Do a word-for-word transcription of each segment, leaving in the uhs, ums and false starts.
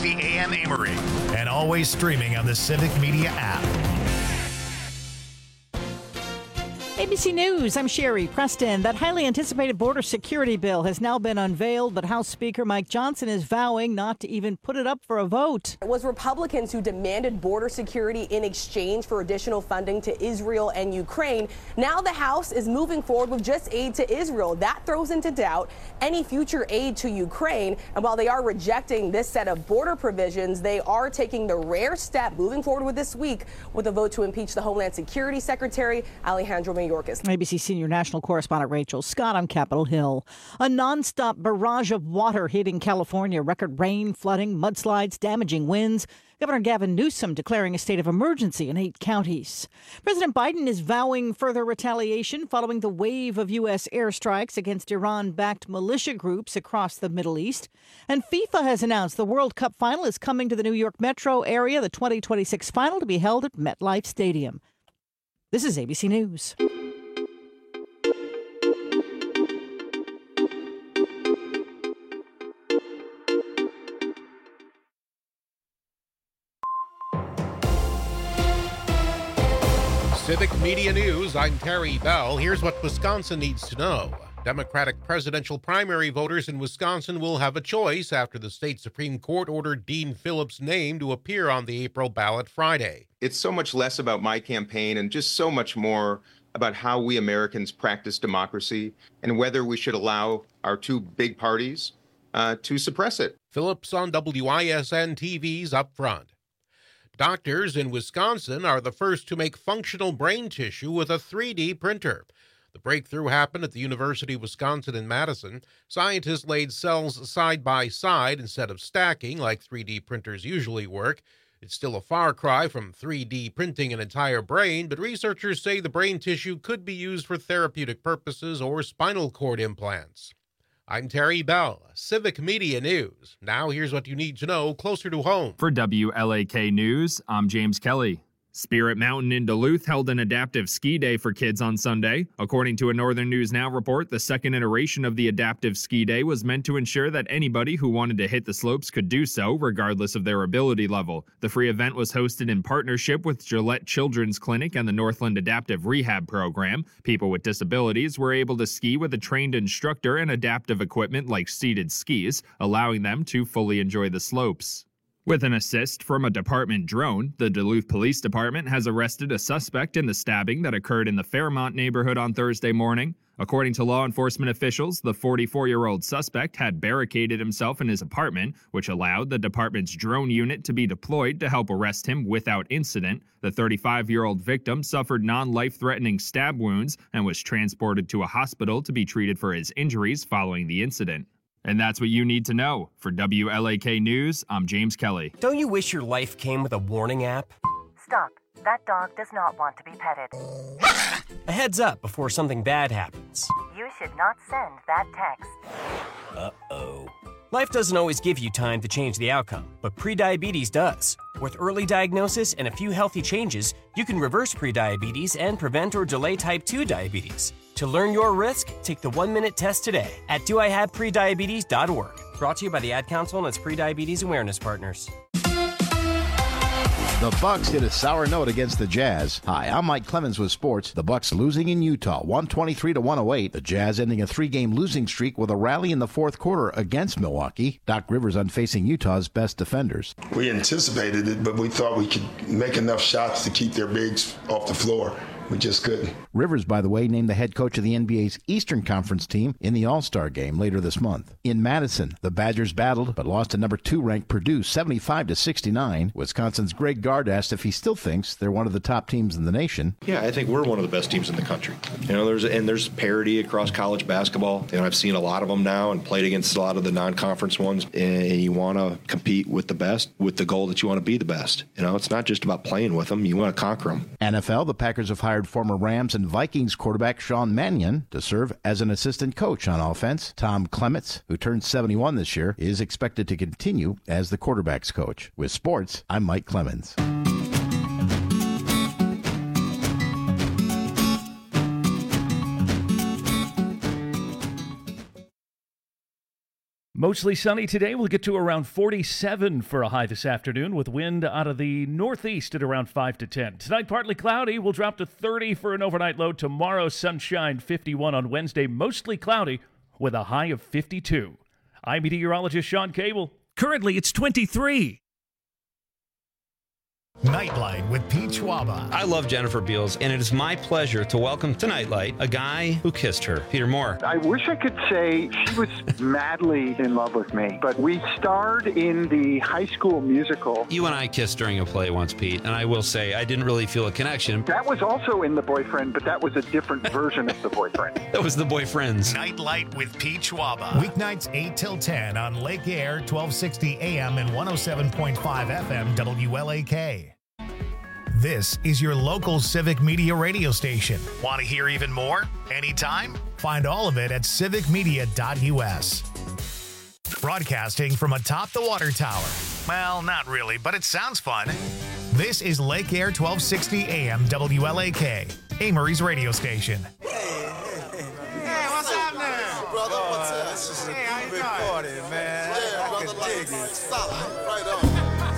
sixty A M Amory, and always streaming on the Civic Media app. A B C News, I'm Sherry Preston. That highly anticipated border security bill has now been unveiled, but House Speaker Mike Johnson is vowing not to even put it up for a vote. It was Republicans who demanded border security in exchange for additional funding to Israel and Ukraine. Now the House is moving forward with just aid to Israel. That throws into doubt any future aid to Ukraine. And while they are rejecting this set of border provisions, they are taking the rare step moving forward with this week with a vote to impeach the Homeland Security Secretary Alejandro Mayorkas. A B C senior national correspondent Rachel Scott on Capitol Hill. A nonstop barrage of water hitting California. Record rain, flooding, mudslides, damaging winds. Governor Gavin Newsom declaring a state of emergency in eight counties. President Biden is vowing further retaliation following the wave of U S airstrikes against Iran-backed militia groups across the Middle East. And FIFA has announced the World Cup final is coming to the New York metro area, the twenty twenty-six final to be held at MetLife Stadium. This is A B C News. Civic Media News, I'm Terry Bell. Here's what Wisconsin needs to know. Democratic presidential primary voters in Wisconsin will have a choice after the state Supreme Court ordered Dean Phillips' name to appear on the April ballot Friday. It's so much less about my campaign and just so much more about how we Americans practice democracy and whether we should allow our two big parties uh, to suppress it. Phillips on W I S N T V's Up Front. Doctors in Wisconsin are the first to make functional brain tissue with a three D printer. The breakthrough happened at the University of Wisconsin in Madison. Scientists laid cells side by side instead of stacking like three D printers usually work. It's still a far cry from three D printing an entire brain, but researchers say the brain tissue could be used for therapeutic purposes or spinal cord implants. I'm Terry Bell, Civic Media News. Now here's what you need to know closer to home. For W L A K News, I'm James Kelly. Spirit Mountain in Duluth held an adaptive ski day for kids on Sunday. According to a Northern News Now report, the second iteration of the adaptive ski day was meant to ensure that anybody who wanted to hit the slopes could do so, regardless of their ability level. The free event was hosted in partnership with Gillette Children's Clinic and the Northland Adaptive Rehab Program. People with disabilities were able to ski with a trained instructor and adaptive equipment like seated skis, allowing them to fully enjoy the slopes. With an assist from a department drone, the Duluth Police Department has arrested a suspect in the stabbing that occurred in the Fairmont neighborhood on Thursday morning. According to law enforcement officials, the forty-four-year-old suspect had barricaded himself in his apartment, which allowed the department's drone unit to be deployed to help arrest him without incident. The thirty-five-year-old victim suffered non-life-threatening stab wounds and was transported to a hospital to be treated for his injuries following the incident. And that's what you need to know. For W L A K News, I'm James Kelly. Don't you wish your life came with a warning app? Stop. That dog does not want to be petted. A heads up before something bad happens. You should not send that text. Uh-oh. Life doesn't always give you time to change the outcome, but prediabetes does. With early diagnosis and a few healthy changes, you can reverse prediabetes and prevent or delay type two diabetes. To learn your risk, take the one-minute test today at do I have prediabetes dot org. Brought to you by the Ad Council and its Prediabetes Awareness Partners. The Bucks hit a sour note against the Jazz. Hi, I'm Mike Clemens with sports. The Bucks losing in Utah, one twenty-three to one oh eight. The Jazz ending a three-game losing streak with a rally in the fourth quarter against Milwaukee. Doc Rivers unfacing Utah's best defenders. We anticipated it, but we thought we could make enough shots to keep their bigs off the floor. We just couldn't. Rivers, by the way, named the head coach of the N B A's Eastern Conference team in the All-Star game later this month. In Madison, the Badgers battled but lost to number two ranked Purdue seventy-five to sixty-nine. Wisconsin's Greg Gard asked if he still thinks they're one of the top teams in the nation. Yeah, I think we're one of the best teams in the country. You know, there's and there's parity across college basketball. You know, I've seen a lot of them now and played against a lot of the non-conference ones. And you want to compete with the best with the goal that you want to be the best. You know, it's not just about playing with them. You want to conquer them. N F L, the Packers have hired former Rams and Vikings quarterback Sean Mannion to serve as an assistant coach on offense. Tom Clements, who turned seventy-one this year, is expected to continue as the quarterback's coach. With sports, I'm Mike Clemens. Mostly sunny today. We'll get to around forty-seven for a high this afternoon with wind out of the northeast at around five to ten. Tonight, partly cloudy. We'll drop to thirty for an overnight low. Tomorrow, sunshine, fifty-one on Wednesday. Mostly cloudy with a high of fifty-two. I'm meteorologist Sean Cable. Currently, it's twenty-three. Nightlight with Pete Schwaba. I love Jennifer Beals, and it is my pleasure to welcome to Nightlight a guy who kissed her, Peter Moore. I wish I could say she was madly in love with me, but we starred in the High School Musical. You and I kissed during a play once, Pete, and I will say I didn't really feel a connection. That was also in The Boyfriend, but that was a different version of The Boyfriend. That was The Boyfriends. Nightlight with Pete Schwaba. Weeknights eight till ten on Lake Air, twelve sixty A M and one oh seven point five F M W L A K. This is your local Civic Media radio station. Want to hear even more? Anytime? Find all of it at civic media dot U S. Broadcasting from atop the water tower. Well, not really, but it sounds fun. This is Lake Air, twelve sixty A M W L A K, Amory's radio station. Hey, what's happening? Brother, what's up? This is a hey, how you big doing? Party, man. Yeah, I brother, can dig it. Solid, right on.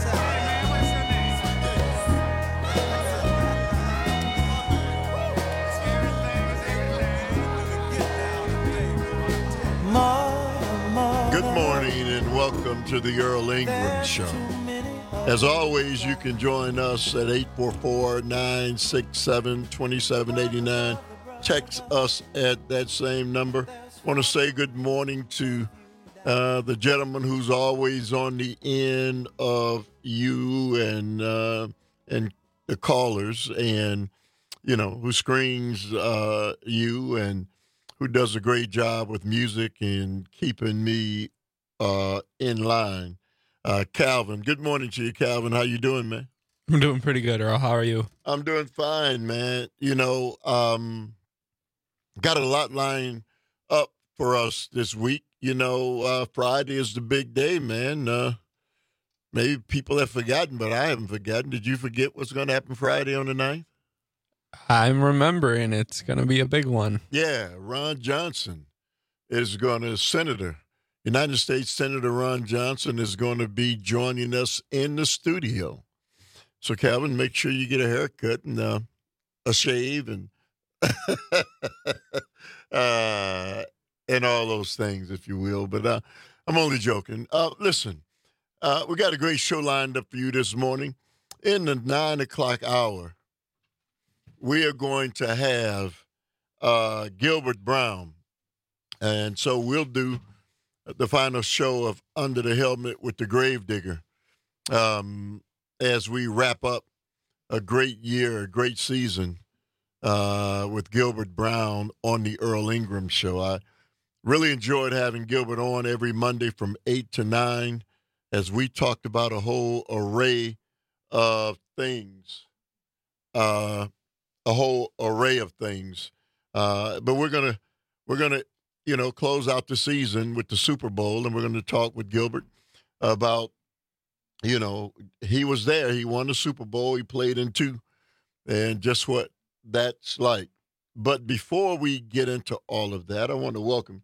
Good morning and welcome to the Earl Ingram Show. As always, you can join us at eight four four, nine six seven, two seven eight nine. Text us at that same number. I want to say good morning to uh, the gentleman who's always on the end of you and uh, and the callers, and you know who screens uh, you and who does a great job with music and keeping me uh, in line. Uh, Calvin, good morning to you, Calvin. How you doing, man? I'm doing pretty good, Earl. How are you? I'm doing fine, man. You know, um, got a lot lined up for us this week. You know, uh, Friday is the big day, man. Uh, maybe people have forgotten, but I haven't forgotten. Did you forget what's going to happen Friday on the ninth? I'm remembering. It's going to be a big one. Yeah, Ron Johnson is going to, Senator, United States Senator Ron Johnson is going to be joining us in the studio. So, Calvin, make sure you get a haircut and uh, a shave and uh, and all those things, if you will. But uh, I'm only joking. Uh, listen, uh, we got a great show lined up for you this morning. In the nine o'clock hour, we are going to have uh, Gilbert Brown. And so we'll do the final show of Under the Helmet with the Gravedigger um, as we wrap up a great year, a great season uh, with Gilbert Brown on the Earl Ingram Show. I really enjoyed having Gilbert on every Monday from eight to nine as we talked about a whole array of things. Uh, a whole array of things. Uh, but we're going to, we're going to, you know, close out the season with the Super Bowl, and we're going to talk with Gilbert about, you know, he was there. He won the Super Bowl. He played in two, and just what that's like. But before we get into all of that, I want to welcome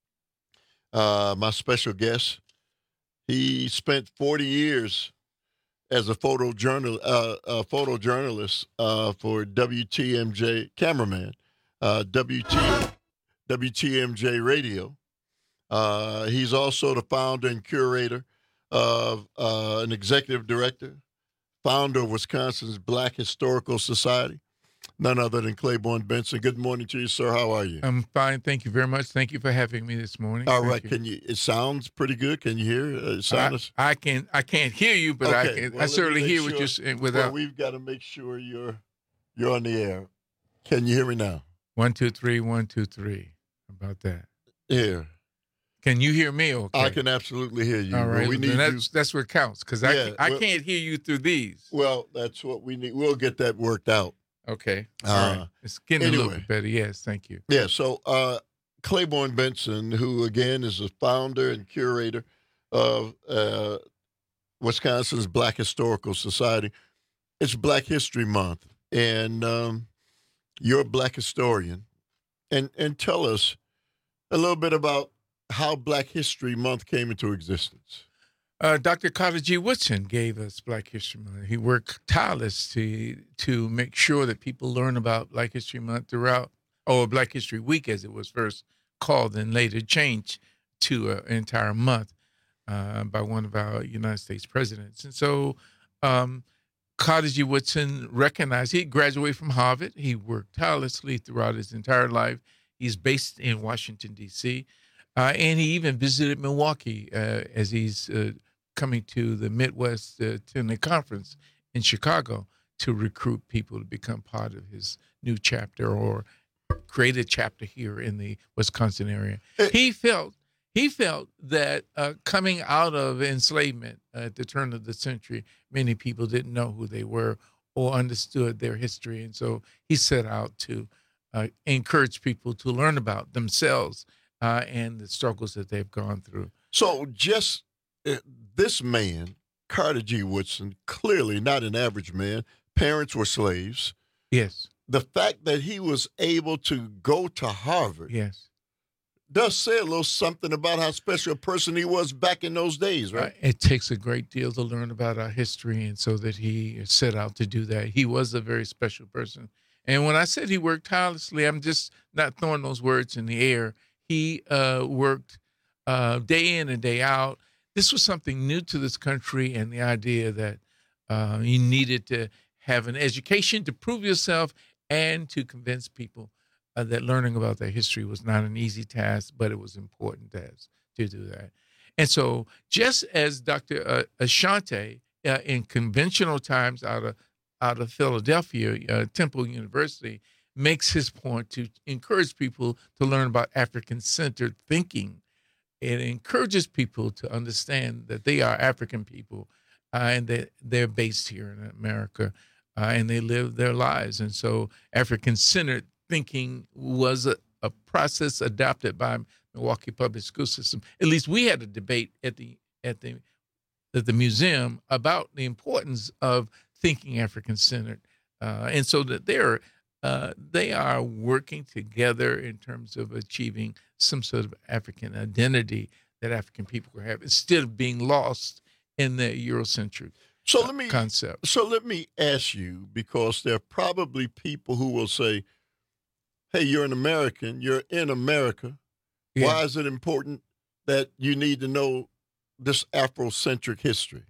uh, my special guest. He spent forty years as a photojournal, uh, a photojournalist uh, for W T M J, cameraman, uh, W T, W T M J Radio. Uh, he's also the founder and curator of, uh, an executive director, founder of Wisconsin's Black Historical Society, none other than Claiborne Benson. Good morning to you, sir. How are you? I'm fine. Thank you very much. Thank you for having me this morning. All Thank right. you. Can you? It sounds pretty good. Can you hear? Uh, it sounds... I, I can. I can't hear you, but okay. I can. Well, I certainly hear sure. what you're saying. Without. Well, we've got to make sure you're you're on the air. Can you hear me now? One two three. One two three. How about that? Here. Can you hear me? Okay. I can absolutely hear you. All right. We need that's you... that's what counts because I yeah, can, I well, can't hear you through these. Well, that's what we need. We'll get that worked out. Okay. All uh, right. It's getting anyway. a little bit better. Yes. Thank you. Yeah. So uh, Claiborne Benson, who again is the founder and curator of uh, Wisconsin's Black Historical Society. It's Black History Month, and um, you're a Black historian, and and tell us a little bit about how Black History Month came into existence? Uh, Doctor Carter G. Woodson gave us Black History Month. He worked tirelessly to make sure that people learn about Black History Month throughout, or Black History Week as it was first called and later changed to an entire month uh, by one of our United States presidents. And so um, Carter G. Woodson recognized, he graduated from Harvard. He worked tirelessly throughout his entire life. He's based in Washington, D C, uh, and he even visited Milwaukee uh, as he's uh, coming to the Midwest uh, to the conference in Chicago to recruit people to become part of his new chapter or create a chapter here in the Wisconsin area. He felt he felt that uh, coming out of enslavement at the turn of the century, many people didn't know who they were or understood their history, and so he set out to uh, encourage people to learn about themselves uh, and the struggles that they've gone through. So just uh, this man, Carter G. Woodson, clearly not an average man. Parents were slaves. Yes. The fact that he was able to go to Harvard, yes, does say a little something about how special a person he was back in those days, right? Uh, it takes a great deal to learn about our history, and so that he set out to do that. He was a very special person. And when I said he worked tirelessly, I'm just not throwing those words in the air. He uh, worked uh, day in and day out. This was something new to this country, and the idea that uh, you needed to have an education to prove yourself and to convince people uh, that learning about their history was not an easy task, but it was important as to do that. And so just as Doctor Uh, Asante uh, in conventional times out of out of Philadelphia, uh, Temple University, makes his point to encourage people to learn about African-centered thinking. It encourages people to understand that they are African people uh, and that they're based here in America. Uh, and they live their lives. And so African-centered thinking was a, a process adopted by Milwaukee Public School System. At least we had a debate at the at the at the museum about the importance of thinking African-centered. Uh, and so that they're uh, they are working together in terms of achieving some sort of African identity that African people could have instead of being lost in the Eurocentric So let me concept. So let me ask you, because there are probably people who will say, "Hey, you're an American. You're in America. Yeah. Why is it important that you need to know this Afrocentric history?"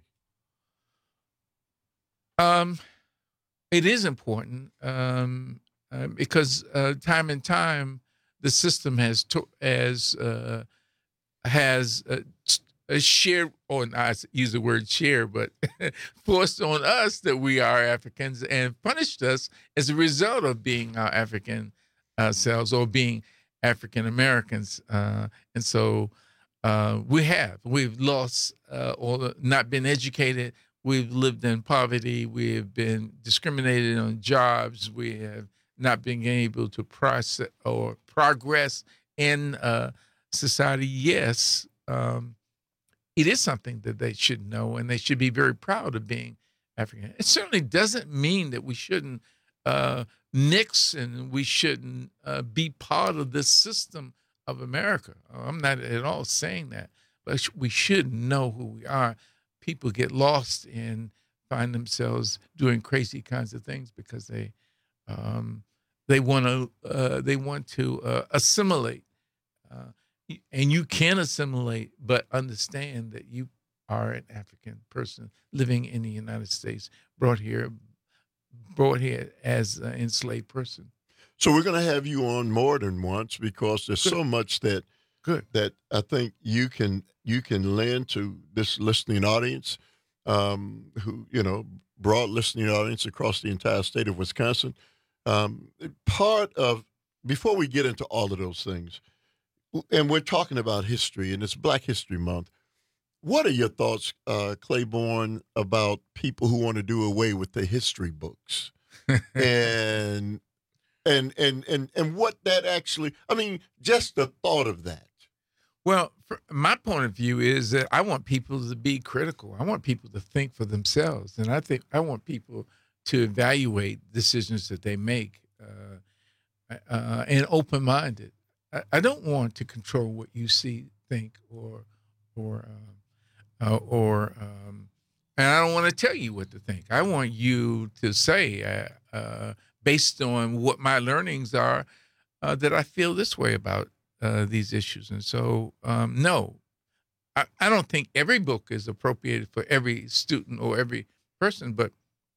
Um, it is important um, uh, because uh, time and time the system has to, as uh, has. Uh, A share, or not use the word share, but forced on us that we are Africans and punished us as a result of being our African uh, selves or being African Americans. Uh, and so uh, we have. We've lost uh, or not been educated. We've lived in poverty. We have been discriminated on jobs. We have not been able to process or progress in uh, society. Yes. Um, It is something that they should know, and they should be very proud of being African. It certainly doesn't mean that we shouldn't uh, mix and we shouldn't uh, be part of this system of America. I'm not at all saying that, but we should know who we are. People get lost and find themselves doing crazy kinds of things because they um, they want to uh, they want to uh, assimilate. Uh, And you can assimilate, but understand that you are an African person living in the United States, brought here, brought here as an enslaved person. So we're going to have you on more than once because there's Good. so much that Good. that I think you can you can lend to this listening audience, um, who you know, broad listening audience across the entire state of Wisconsin. Um, part of before we get into all of those things. And we're talking about history, and it's Black History Month. What are your thoughts, uh, Claiborne, about people who want to do away with the history books, and and and and and what that actually? I mean, just the thought of that. Well, my point of view is that I want people to be critical. I want people to think for themselves, and I think I want people to evaluate decisions that they make, uh, uh, and open-minded. I don't want to control what you see, think, or or uh, uh, or um, and I don't want to tell you what to think. I want you to say, uh, uh, based on what my learnings are, uh, that I feel this way about uh, these issues. And so, um, no, I, I don't think every book is appropriated for every student or every person, but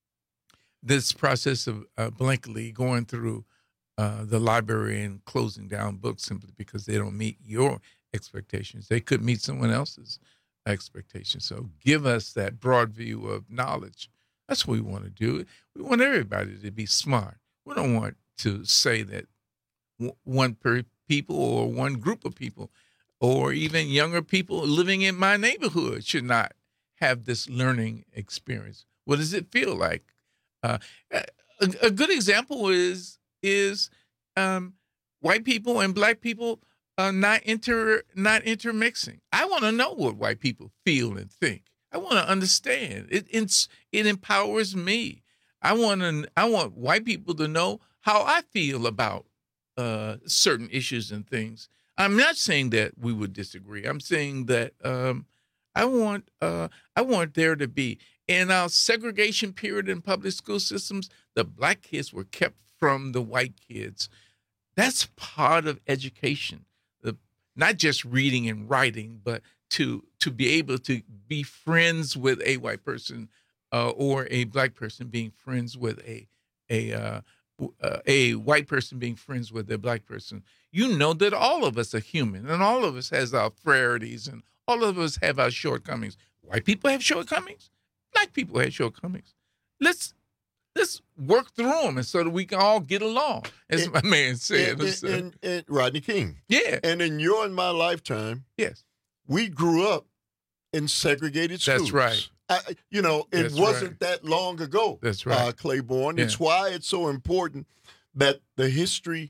this process of uh, blankly going through uh, the library and closing down books simply because they don't meet your expectations. They could meet someone else's expectations. So give us that broad view of knowledge. That's what we want to do. We want everybody to be smart. We don't want to say that w- one per people or one group of people or even younger people living in my neighborhood should not have this learning experience. What does it feel like? Uh, a, a good example is is um, white people and black people uh, not inter not intermixing. I want to know what white people feel and think. I want to understand. It it's, it empowers me. I want to I want white people to know how I feel about uh, certain issues and things. I'm not saying that we would disagree. I'm saying that um, I want uh, I want there to be. In our segregation period in public school systems, the black kids were kept from the white kids. That's part of education, the, not just reading and writing, but to to be able to be friends with a white person uh, or a black person being friends with a a uh, uh, a white person being friends with a black person. You know that all of us are human, and all of us has our frailties, and all of us have our shortcomings. White people have shortcomings. Black people have shortcomings. Let's let's work through them, and so that we can all get along, as and, my man said. And, and, and, and Rodney King. Yeah. And in your and my lifetime, yes, we grew up in segregated schools. That's right. I, you know, it That's wasn't right. that long ago. That's right. Uh, Claiborne. Yeah. It's why it's so important that the history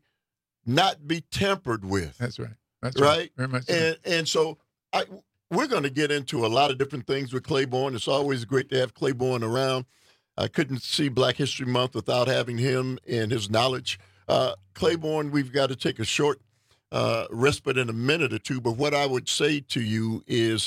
not be tampered with. That's right. That's right. right. Very much so. And and so I. We're going to get into a lot of different things with Claiborne. It's always great to have Claiborne around. I couldn't see Black History Month without having him and his knowledge. Uh, Claiborne, we've got to take a short uh, respite in a minute or two, but what I would say to you is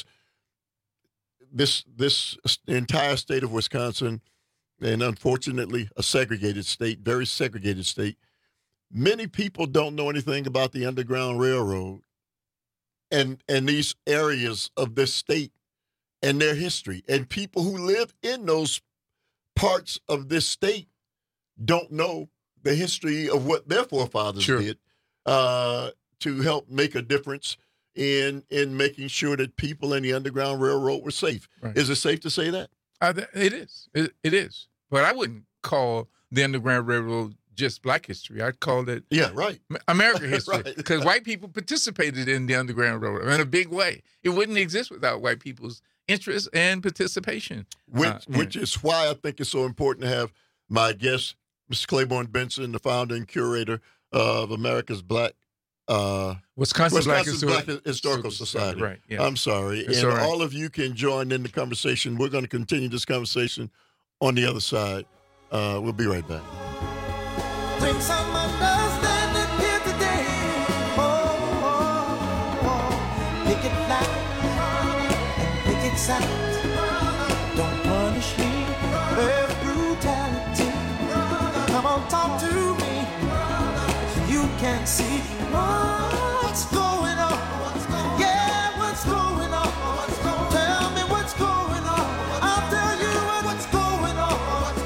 this, this entire state of Wisconsin, and unfortunately a segregated state, very segregated state, many people don't know anything about the Underground Railroad and and these areas of this state and their history. And people who live in those parts of this state don't know the history of what their forefathers sure. did uh, to help make a difference in in making sure that people in the Underground Railroad were safe. Right. Is it safe to say that? Uh, it is. It, it is. But I wouldn't call the Underground Railroad just Black history. I'd call it yeah, right. American history, because right. white people participated in the Underground Railroad in a big way. It wouldn't exist without white people's interest and participation. Which, uh, which is why I think it's so important to have my guest, Mister Claiborne Benson, the founder and curator of America's Black uh, Wisconsin Black, Black Historical, Historical Society. Right. Yeah. I'm sorry, It's and all, right. all of you can join in the conversation. We're going to continue this conversation on the other side. Uh, we'll be right back. Bring some understanding here today. Oh, oh, oh. Pick it loud and pick it sound. Don't punish me with brutality. Come on, talk to me so you can see what's going on. Yeah, what's going on? Tell me what's going on. I'll tell you what's going on.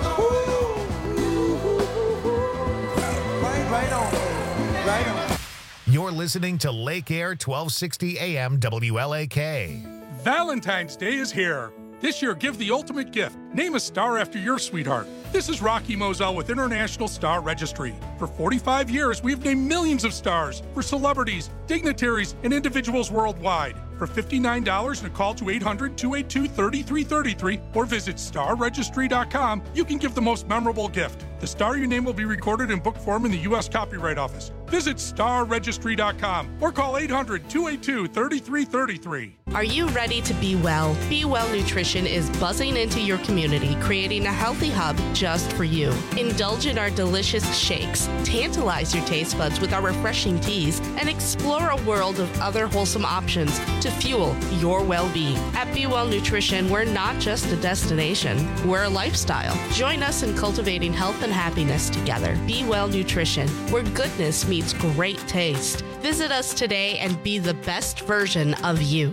Right on, right on. You're listening to Lake Air twelve sixty A M W L A K. Valentine's Day is here. This year, give the ultimate gift. Name a star after your sweetheart. This is Rocky Moselle with International Star Registry. For forty-five years, we've named millions of stars for celebrities, dignitaries, and individuals worldwide. For fifty-nine dollars and a call to eight hundred, two eight two, three three three three or visit star registry dot com, you can give the most memorable gift. The star you name will be recorded in book form in the U S Copyright Office. Visit star registry dot com or call eight hundred, two eight two, three three three three. Are you ready to be well? Be Well Nutrition is buzzing into your community, creating a healthy hub just for you. Indulge in our delicious shakes, tantalize your taste buds with our refreshing teas, and explore a world of other wholesome options to fuel your well-being. At Be Well Nutrition, we're not just a destination, we're a lifestyle. Join us in cultivating health and happiness together. Be Well Nutrition, where goodness meets great taste. Visit us today and be the best version of you.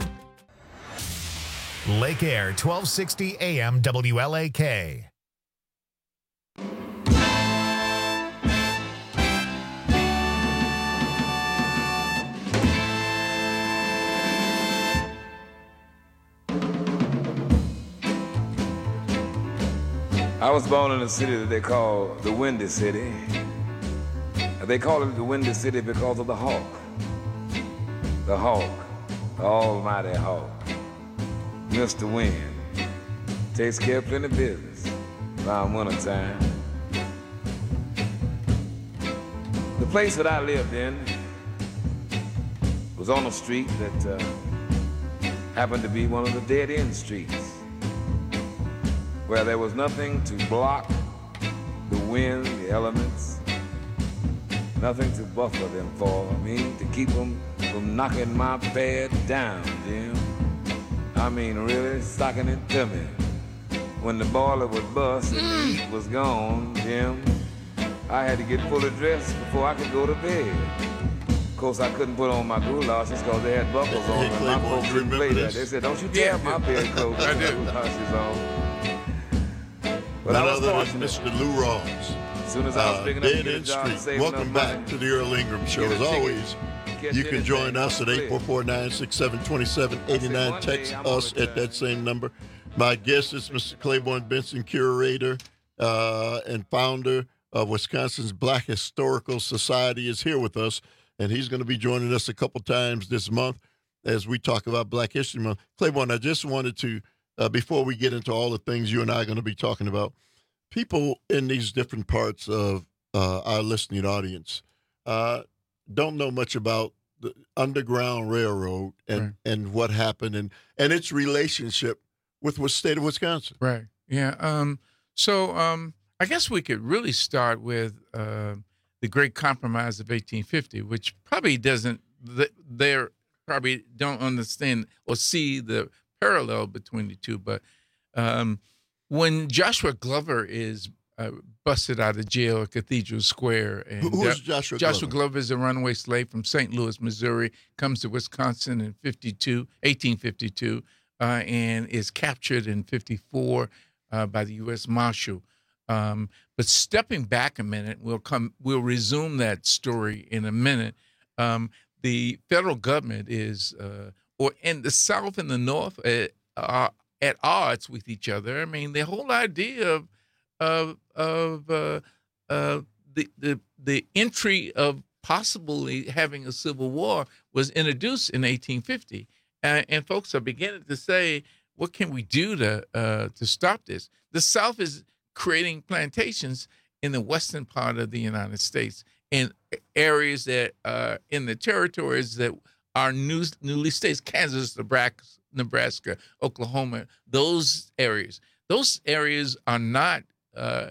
Lake Air, twelve sixty A M W L A K. I was born in a city that they call the Windy City. They call it the Windy City because of the hawk. The hawk, the almighty hawk. Mister Wind takes care of plenty of business around wintertime. The place that I lived in was on a street that uh, happened to be one of the dead-end streets, where there was nothing to block the wind, the elements, nothing to buffer them for. I mean, to keep them from knocking my bed down, Jim. I mean, really stocking it to me. When the boiler would bust and the heat was gone, Jim, I had to get fully dressed before I could go to bed. Of course, I couldn't put on my goulashes because they had buckles on and my folks didn't play that. They said, don't you tear my bed clothes with the goulashes on. But None I was other than Mister Lou Rawls. As soon as I was uh, big enough to Dead get a End job and Street. save Welcome enough back money to the Earl Ingram Show. get a As ticket, always, catch you can anything join off us the at eight four four, nine six seven, two seven eight nine. Text us at that same number. My guest is Mister Claiborne Benson, curator uh, and founder of Wisconsin's Black Historical Society, is here with us, and he's going to be joining us a couple times this month as we talk about Black History Month. Claiborne, I just wanted to, uh, before we get into all the things you and I are going to be talking about, people in these different parts of uh, our listening audience uh, don't know much about the Underground Railroad and, Right. and what happened and, and its relationship with the state of Wisconsin. Right. Yeah. Um, so um, I guess we could really start with uh, the Great Compromise of eighteen fifty, which probably doesn't, they probably don't understand or see the parallel between the two. But um, when Joshua Glover is uh, busted out of jail at Cathedral Square. And Who, who's Joshua Glover? Joshua Glover is a runaway slave from Saint Louis, Missouri, comes to Wisconsin in fifty-two, eighteen fifty-two, uh, and is captured in fifty-four uh, by the U S Marshal. Um, but stepping back a minute, we'll come, we'll resume that story in a minute. Um, the federal government is, uh, or in the South and the North, uh, are at odds with each other. I mean, the whole idea of of of uh, uh, the the the entry of possibly having a civil war was introduced in eighteen fifty, uh, and folks are beginning to say, "What can we do to uh, to stop this?" The South is creating plantations in the western part of the United States, in areas that are in the territories that are new, newly states: Kansas, Nebraska, Nebraska, Oklahoma. Those areas, those areas are not uh,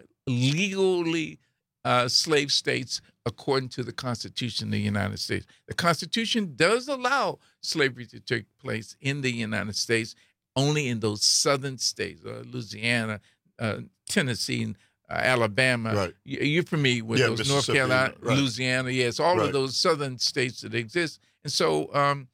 legally uh, slave states according to the Constitution of the United States. The Constitution does allow slavery to take place in the United States, only in those southern states, uh, Louisiana, uh, Tennessee, and uh, Alabama. Right. You, you're familiar with Yeah, those, North Mississippi, Carolina, right. Louisiana. Yes, all Right. of those southern states that exist. And so, um,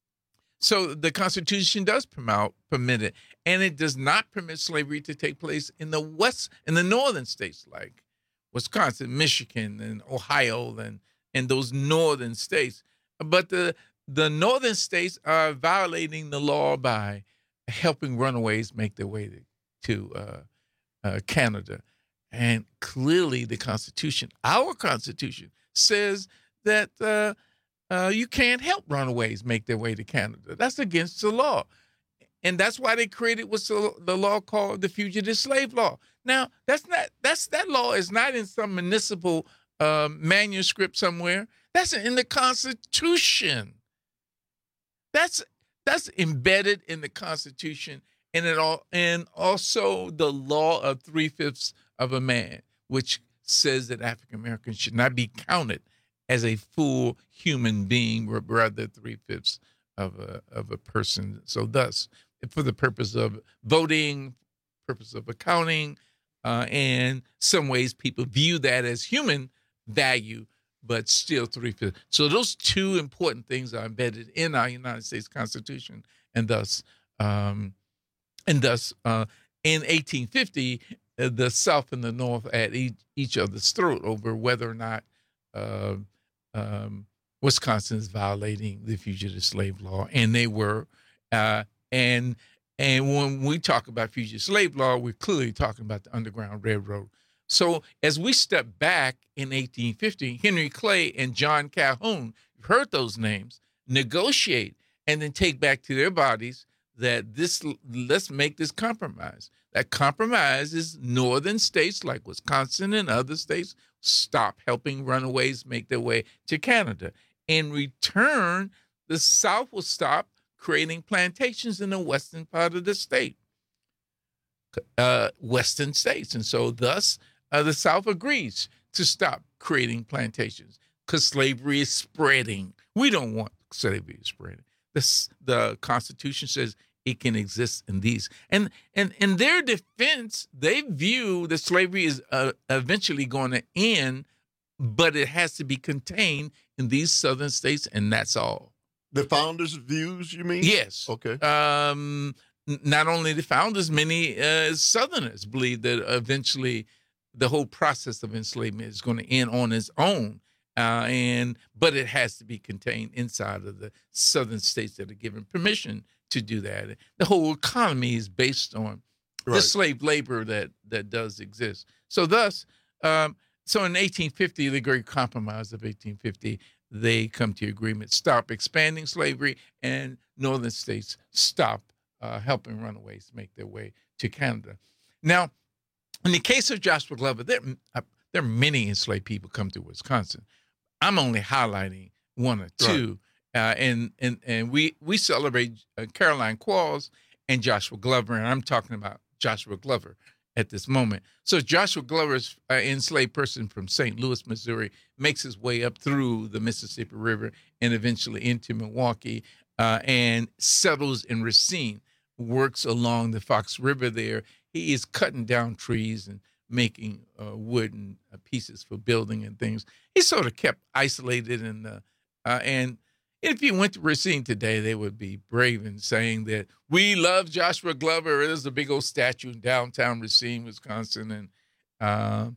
so the Constitution does permit, permit it, and it does not permit slavery to take place in the west, in the northern states like Wisconsin, Michigan, and Ohio, and and those northern states. But the the northern states are violating the law by helping runaways make their way to, to uh, uh, Canada, and clearly the Constitution, our Constitution, says that. Uh, Uh, you can't help runaways make their way to Canada. That's against the law. And that's why they created what's the, the law called the Fugitive Slave Law. Now, that's not that's that law is not in some municipal uh, manuscript somewhere. That's in the Constitution. That's that's embedded in the Constitution, and it all and also the law of three-fifths of a man, which says that African Americans should not be counted as a full human being, but rather three-fifths of a of a person. So thus, for the purpose of voting, purpose of accounting, uh, and some ways people view that as human value, but still three-fifths. So those two important things are embedded in our United States Constitution, and thus, um, and thus, uh, in eighteen fifty, uh, the South and the North at each, each other's throat over whether or not uh, um, Wisconsin is violating the fugitive slave law, and they were. Uh, and and when we talk about fugitive slave law, we're clearly talking about the Underground Railroad. So as we step back in eighteen fifty, Henry Clay and John Calhoun, you've heard those names, negotiate and then take back to their bodies that this, let's make this compromise. That compromise is northern states like Wisconsin and other states stop helping runaways make their way to Canada. In return, the South will stop creating plantations in the western part of the state, uh, western states. And so thus, uh, the South agrees to stop creating plantations because slavery is spreading. We don't want slavery to spread. This, the Constitution says it can exist in these. And and in their defense, they view that slavery is uh, eventually going to end, but it has to be contained in these southern states, and that's all. The founders' views, you mean? Yes. Okay. Um, n- not only the founders, many uh, Southerners believe that eventually the whole process of enslavement is going to end on its own, uh, and but it has to be contained inside of the southern states that are given permission to do that. The whole economy is based on right. the slave labor that that does exist. So thus, um, so in eighteen fifty, the Great Compromise of eighteen fifty, they come to agreement, stop expanding slavery, and northern states stop uh, helping runaways make their way to Canada. Now, in the case of Joshua Glover, there, uh, there are many enslaved people come to Wisconsin. I'm only highlighting one or two. Right. Uh, and and and we we celebrate uh, Caroline Qualls and Joshua Glover, and I'm talking about Joshua Glover at this moment. So Joshua Glover's an uh, enslaved person from Saint Louis, Missouri, makes his way up through the Mississippi River and eventually into Milwaukee, uh, and settles in Racine, works along the Fox River there. He is cutting down trees and making uh, wooden uh, pieces for building and things. He sort of kept isolated, and uh, uh, and if you went to Racine today, they would be brave in saying that we love Joshua Glover. There's a big old statue in downtown Racine, Wisconsin. And uh,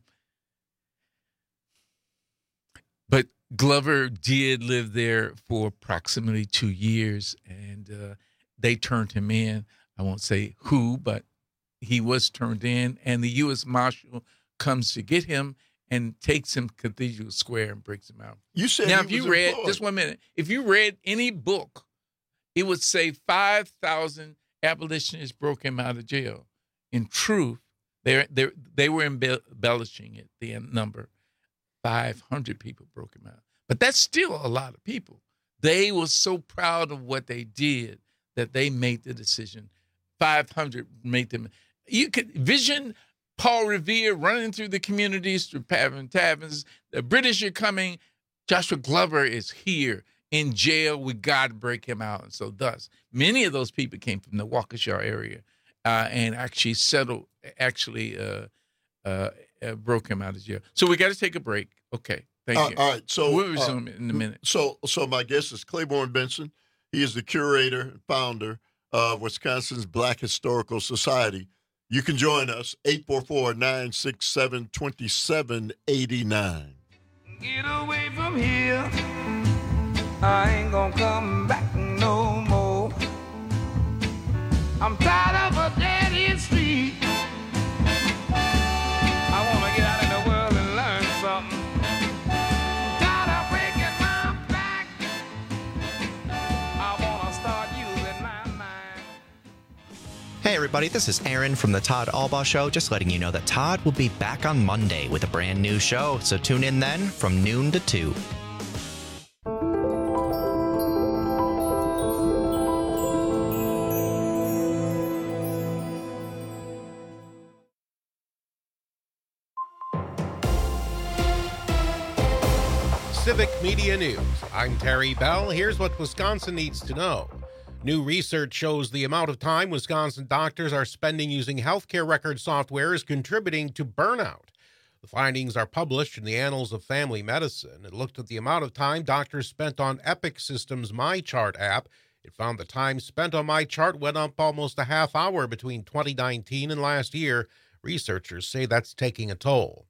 but Glover did live there for approximately two years, and uh, they turned him in. I won't say who, but he was turned in, and the U S Marshal comes to get him and takes him to Cathedral Square and breaks him out. You said now, he if you was read employed. just one minute, if you read any book, it would say five thousand abolitionists broke him out of jail. In truth, they they they were embellishing it. The number five hundred people broke him out, but that's still a lot of people. They were so proud of what they did that they made the decision. five hundred made them. You could vision Paul Revere running through the communities, through Pavin taverns. The British are coming. Joshua Glover is here in jail. We got to break him out. And so thus, many of those people came from the Waukesha area uh, and actually settled, actually uh, uh, uh, broke him out of jail. So we got to take a break. Okay, thank Uh, you. all right, so we'll resume uh, in a minute. So, so my guest is Claiborne Benson. He is the curator and founder of Wisconsin's Black Historical Society. You can join us, eight four four, nine six seven, two seven eight nine. Get away from here. I ain't gonna come back no more. I'm tired of a dead-end street. I wanna get out in the world and learn something. I'm tired of breaking my back. I wanna start using my mind. Hey everybody, this is Aaron from the Todd Albaugh Show. Just letting you know that Todd will be back on Monday with a brand new show. So tune in then from noon to two. Civic Media News. I'm Terry Bell. Here's what Wisconsin needs to know. New research shows the amount of time Wisconsin doctors are spending using healthcare record software is contributing to burnout. The findings are published in the Annals of Family Medicine. It looked at the amount of time doctors spent on Epic Systems' MyChart app. It found the time spent on MyChart went up almost a half hour between twenty nineteen and last year. Researchers say that's taking a toll.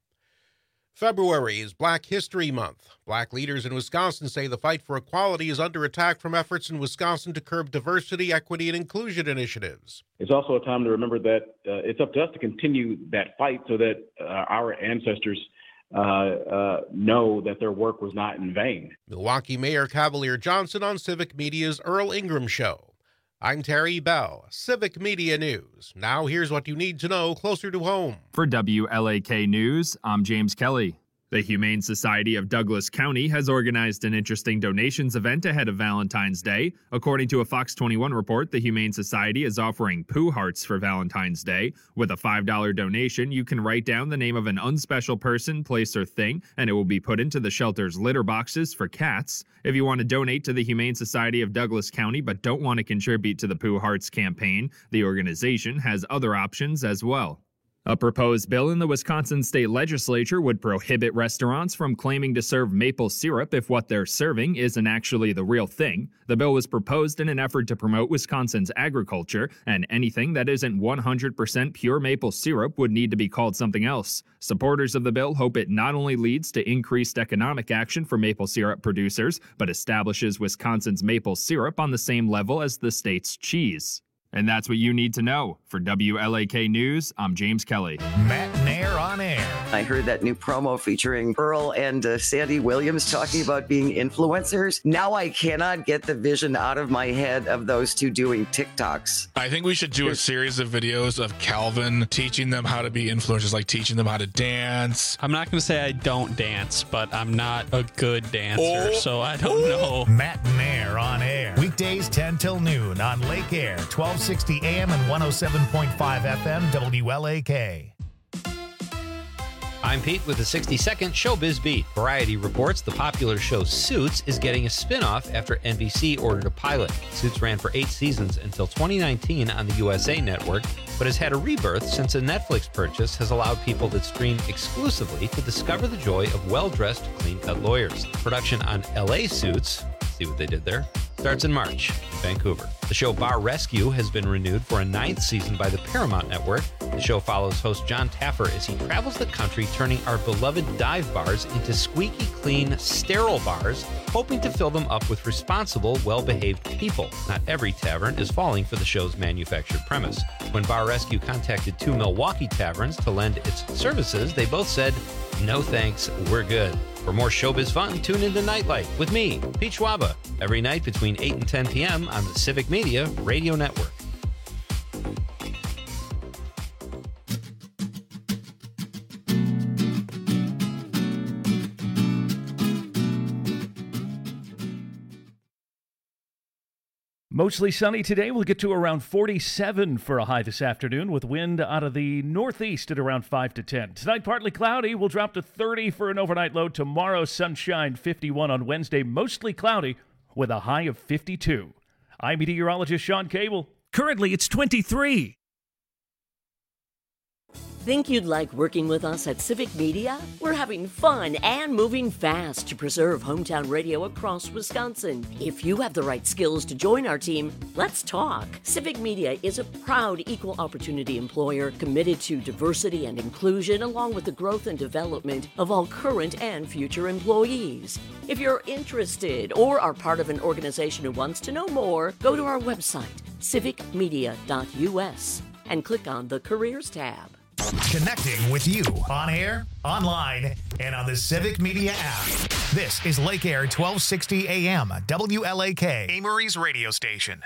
February is Black History Month. Black leaders in Wisconsin say the fight for equality is under attack from efforts in Wisconsin to curb diversity, equity, and inclusion initiatives. It's also a time to remember that uh, it's up to us to continue that fight so that uh, our ancestors uh, uh, know that their work was not in vain. Milwaukee Mayor Cavalier Johnson on Civic Media's Earl Ingram Show. I'm Terry Bell, Civic Media News. Now here's what you need to know closer to home. For W L A K News, I'm James Kelly. The Humane Society of Douglas County has organized an interesting donations event ahead of Valentine's Day. According to a Fox twenty-one report, the Humane Society is offering poo hearts for Valentine's Day. With a five dollar donation, you can write down the name of an unspecial person, place, or thing, and it will be put into the shelter's litter boxes for cats. If you want to donate to the Humane Society of Douglas County but don't want to contribute to the Poo Hearts campaign, the organization has other options as well. A proposed bill in the Wisconsin state legislature would prohibit restaurants from claiming to serve maple syrup if what they're serving isn't actually the real thing. The bill was proposed in an effort to promote Wisconsin's agriculture, and anything that isn't one hundred percent pure maple syrup would need to be called something else. Supporters of the bill hope it not only leads to increased economic action for maple syrup producers, but establishes Wisconsin's maple syrup on the same level as the state's cheese. And that's what you need to know. For W L A K News, I'm James Kelly. Matt Nair on air. I heard that new promo featuring Earl and uh, Sandy Williams talking about being influencers. Now I cannot get the vision out of my head of those two doing TikToks. I think we should do a series of videos of Calvin teaching them how to be influencers, like teaching them how to dance. I'm not going to say I don't dance, but I'm not a good dancer, oh. so I don't know. Matt Nair on air. Weekdays ten till noon on Lake Air, twelve sixty A M and one oh seven point five F M W L A K. I'm Pete with the sixty second Showbiz Beat. Variety reports the popular show Suits is getting a spin-off after N B C ordered a pilot. Suits ran for eight seasons until twenty nineteen on the U S A Network, but has had a rebirth since a Netflix purchase has allowed people that stream exclusively to discover the joy of well-dressed, clean-cut lawyers. Production on L A Suits, see what they did there, starts in March in Vancouver. The show Bar Rescue has been renewed for a ninth season by the Paramount Network. The show follows host John Taffer as he travels the country turning our beloved dive bars into squeaky clean, sterile bars, hoping to fill them up with responsible, well-behaved people. Not every tavern is falling for the show's manufactured premise. When Bar Rescue contacted two Milwaukee taverns to lend its services, they both said, "No thanks, we're good." For more showbiz fun, tune into Nightlight with me, Pete Schwaba, every night between eight and ten p.m. on the Civic Media Radio Network. Mostly sunny today. We'll get to around forty-seven for a high this afternoon with wind out of the northeast at around five to ten. Tonight, partly cloudy. We'll drop to thirty for an overnight low. Tomorrow, sunshine, fifty-one on Wednesday. Mostly cloudy with a high of fifty-two. I'm meteorologist Sean Cable. Currently, it's twenty-three. Think you'd like working with us at Civic Media? We're having fun and moving fast to preserve hometown radio across Wisconsin. If you have the right skills to join our team, let's talk. Civic Media is a proud equal opportunity employer committed to diversity and inclusion along with the growth and development of all current and future employees. If you're interested or are part of an organization who wants to know more, go to our website, civic media dot U S, and click on the Careers tab. Connecting with you on air, online, and on the Civic Media app. This is Lake Air twelve sixty A M, W L A K, Amory's radio station.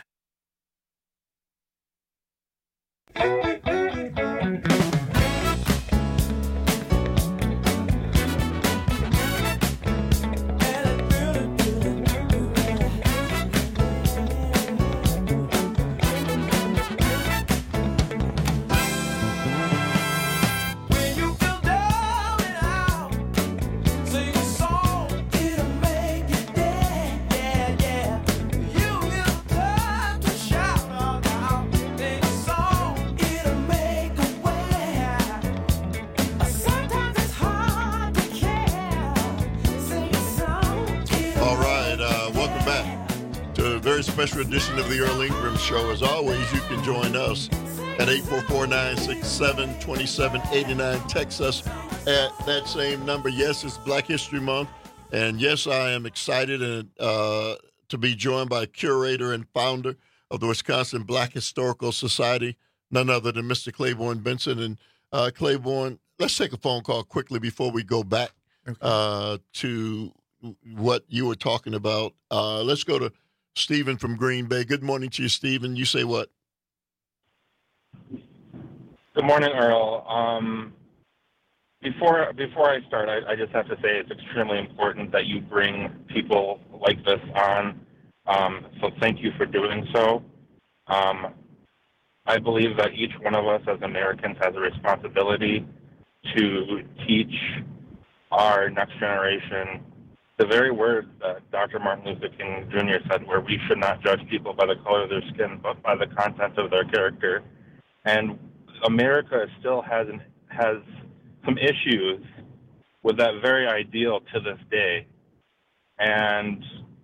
When you feel down and out, sing a song, it'll make very special edition of the Earl Ingram Show. As always, you can join us at eight four four, nine six seven, two seven eight nine. Text us at that same number. Yes, it's Black History Month. And yes, I am excited and uh, to be joined by curator and founder of the Wisconsin Black Historical Society, none other than Mister Claiborne Benson. And uh, Claiborne, let's take a phone call quickly before we go back okay. uh, to what you were talking about. Uh, let's go to Stephen from Green Bay. Good morning to you, Stephen. You say what? Good morning, Earl. Um, before before I start, I, I just have to say it's extremely important that you bring people like this on. Um, so thank you for doing so. Um, I believe that each one of us as Americans has a responsibility to teach our next generation the very words that Doctor Martin Luther King Junior said, where we should not judge people by the color of their skin, but by the content of their character. And America still has an, has some issues with that very ideal to this day. And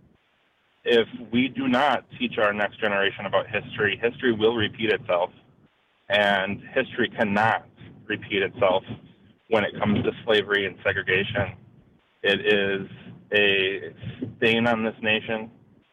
if we do not teach our next generation about history, history will repeat itself. And history cannot repeat itself when it comes to slavery and segregation. It is a stain on this nation,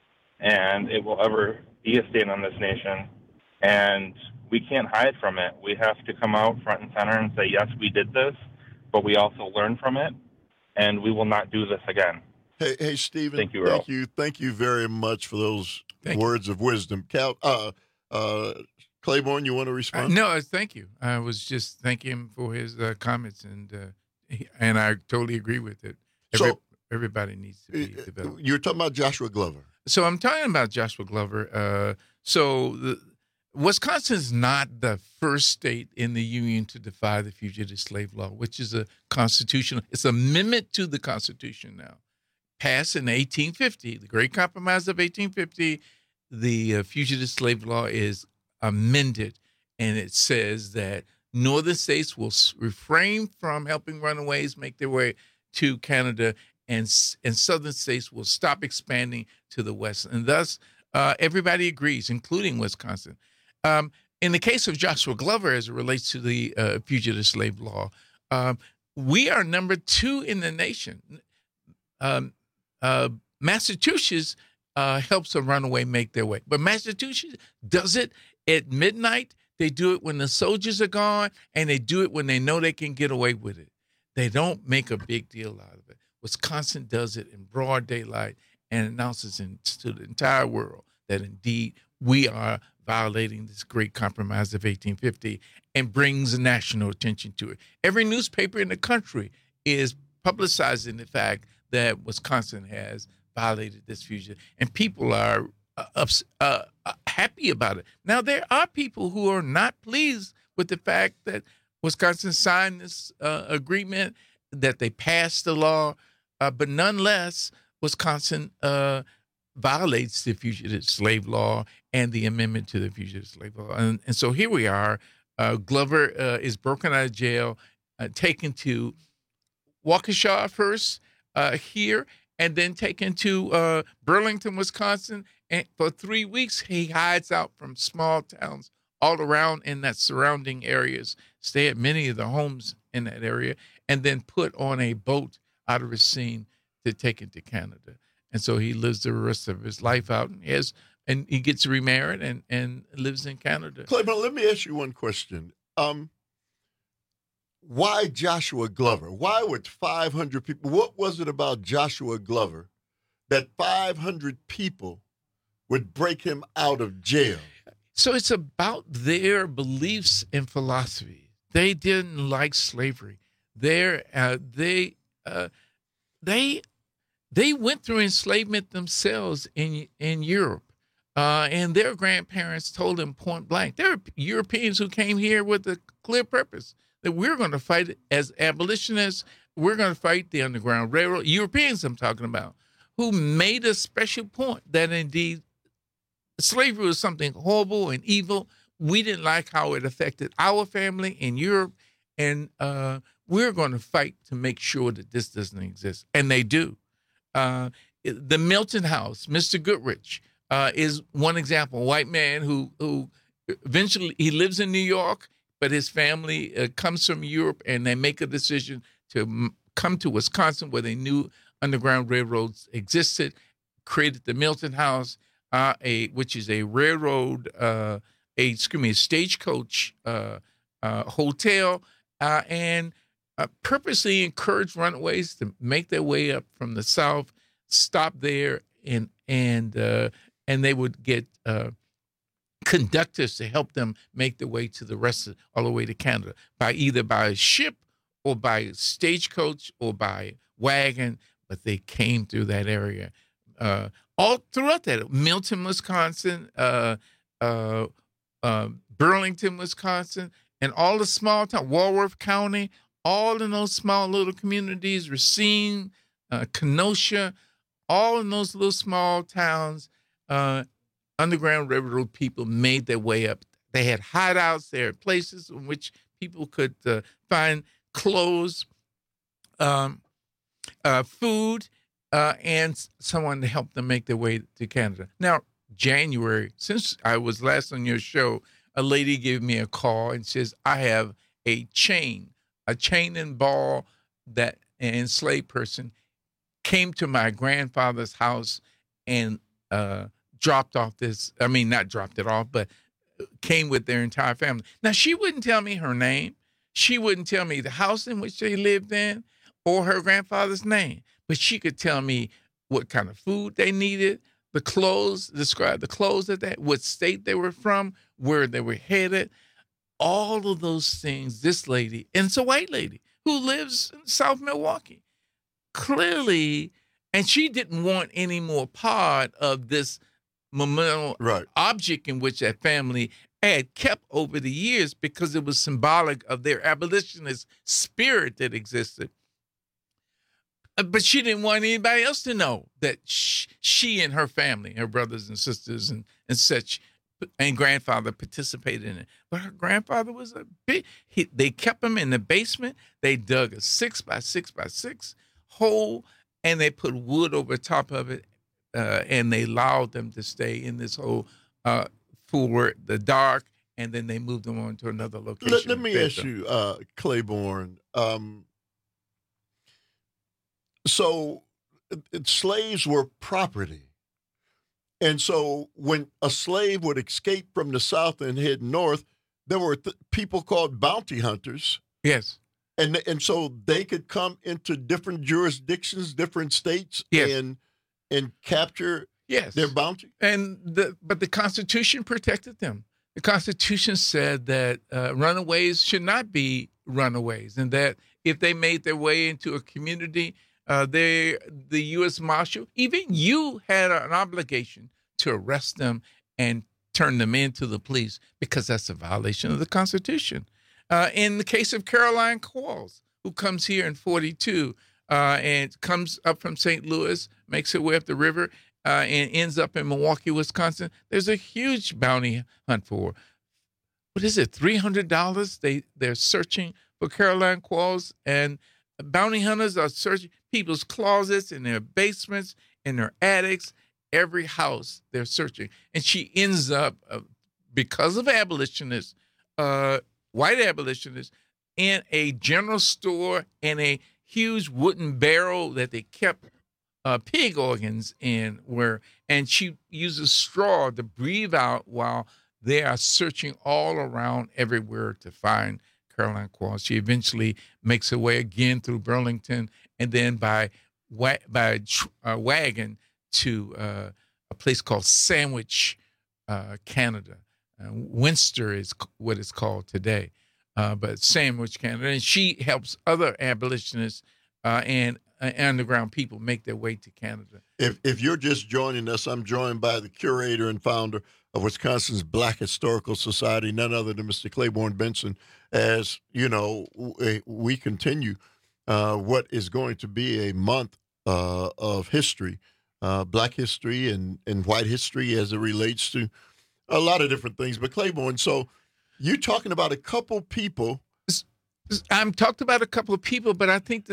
and it will ever be a stain on this nation. And we can't hide from it. We have to come out front and center and say, yes, we did this, but we also learn from it, and we will not do this again. Hey, hey, Stephen. Thank you, Earl. Thank you, thank you very much for those Thank words you. of wisdom. Cal, uh, uh, Claiborne, you want to respond? Uh, no, uh, thank you. I was just thanking him for his uh, comments, and uh, he, and I totally agree with it. Every, So- everybody needs to be developed. You're talking about Joshua Glover. So I'm talking about Joshua Glover. Uh, so the, Wisconsin's not the first state in the union to defy the fugitive slave law, which is a constitutional. It's an amendment to the Constitution now, passed in eighteen fifty. The Great Compromise of eighteen fifty. The uh, fugitive slave law is amended, and it says that northern states will s- refrain from helping runaways make their way to Canada, and and southern states will stop expanding to the west. And thus, uh, everybody agrees, including Wisconsin. Um, in the case of Joshua Glover, as it relates to the uh, fugitive slave law, um, we are number two in the nation. Um, uh, Massachusetts uh, helps a runaway make their way, but Massachusetts does it at midnight. They do it when the soldiers are gone, and they do it when they know they can get away with it. They don't make a big deal out of it. Wisconsin does it in broad daylight and announces in, to the entire world that indeed we are violating this great compromise of eighteen fifty, and brings national attention to it. Every newspaper in the country is publicizing the fact that Wisconsin has violated this fugitive, and people are uh, ups, uh, uh, happy about it. Now, there are people who are not pleased with the fact that Wisconsin signed this uh, agreement, that they passed the law, uh, but nonetheless, Wisconsin uh, violates the fugitive slave law and the amendment to the fugitive slave law. And, and so here we are. Uh, Glover uh, is broken out of jail, uh, taken to Waukesha first uh, here, and then taken to uh, Burlington, Wisconsin. And for three weeks, he hides out from small towns all around in that surrounding areas, stay at many of the homes in that area, and then put on a boat out of Racine to take it to Canada. And so he lives the rest of his life out, and he has, and he gets remarried and, and lives in Canada. Claiborne, let me ask you one question. Um, why Joshua Glover? Why would five hundred people, what was it about Joshua Glover that five hundred people would break him out of jail? So it's about their beliefs and philosophy. They didn't like slavery. They're, uh, they, uh, they, they went through enslavement themselves in in Europe, uh, and their grandparents told them point blank. There are Europeans who came here with a clear purpose that we're going to fight as abolitionists. We're going to fight the Underground Railroad. Europeans, I'm talking about, who made a special point that indeed slavery was something horrible and evil. We didn't like how it affected our family in Europe, and uh, we're going to fight to make sure that this doesn't exist. And they do. Uh, the Milton House, Mister Goodrich, uh, is one example. A white man who who eventually he lives in New York, but his family uh, comes from Europe, and they make a decision to m- come to Wisconsin, where they knew Underground Railroads existed, created the Milton House, uh, a which is a railroad, uh, a excuse me, a stagecoach uh, uh, hotel, uh, and uh, purposely encouraged runaways to make their way up from the South, stop there, and and uh, and they would get uh, conductors to help them make their way to the rest of, all the way to Canada by either by ship or by stagecoach or by wagon. But they came through that area, uh, all throughout that. Milton, Wisconsin, uh, uh, uh, Burlington, Wisconsin, and all the small towns, Walworth County, all in those small little communities, Racine, uh, Kenosha, all in those little small towns, uh, Underground Railroad people made their way up. They had hideouts. There had places in which people could uh, find clothes, um, uh, food, uh, and someone to help them make their way to Canada. Now, January, since I was last on your show, a lady gave me a call and says, I have a chain, a chain and ball that an enslaved person came to my grandfather's house and uh, dropped off this, I mean, not dropped it off, but came with their entire family. Now, she wouldn't tell me her name. She wouldn't tell me the house in which they lived in or her grandfather's name, but she could tell me what kind of food they needed, the clothes, describe the clothes that they, what state they were from, where they were headed, all of those things. This lady, and it's a white lady who lives in South Milwaukee, clearly, and she didn't want any more part of this memorial right. object in which that family had kept over the years because it was symbolic of their abolitionist spirit that existed. But she didn't want anybody else to know that she, she and her family, her brothers and sisters and, and such, and grandfather participated in it. But her grandfather was a big, he, they kept him in the basement. They dug a six by six by six hole, and they put wood over top of it, uh, and they allowed them to stay in this hole uh, for the dark, and then they moved them on to another location. Let, let me ask you, uh, Claiborne, um, so it, slaves were property. And so when a slave would escape from the South and head north, there were th- people called bounty hunters. Yes. And and so they could come into different jurisdictions, different states, yes. and and capture yes. their bounty. And the but the Constitution protected them. The Constitution said that uh, runaways should not be runaways, and that if they made their way into a community, uh, they the U S Marshal, even you had an obligation to arrest them and turn them into the police because that's a violation of the Constitution. Uh, in the case of Caroline Qualls, who comes here in forty-two uh, and comes up from Saint Louis, makes her way up the river, uh, and ends up in Milwaukee, Wisconsin, there's a huge bounty hunt for her. What is it, three hundred dollars? They, they're searching for Caroline Qualls, and bounty hunters are searching people's closets, in their basements, in their attics, every house they're searching. And she ends up, uh, because of abolitionists, uh, white abolitionists, in a general store and a huge wooden barrel that they kept uh, pig organs in, where, and she uses straw to breathe out while they are searching all around everywhere to find Caroline Qualls. She eventually makes her way again through Burlington and then by wa- by uh, wagon to uh, a place called Sandwich, uh, Canada. Uh, Winster is what it's called today, uh, but Sandwich, Canada. And she helps other abolitionists uh, and uh, underground people make their way to Canada. If if you're just joining us, I'm joined by the curator and founder of Wisconsin's Black Historical Society, none other than Mister Claiborne Benson, as, you know, we continue uh, what is going to be a month uh, of history, uh, Black history and, and white history as it relates to a lot of different things. But Claiborne, so you're talking about a couple people. I'm talked about a couple of people, but I think that the,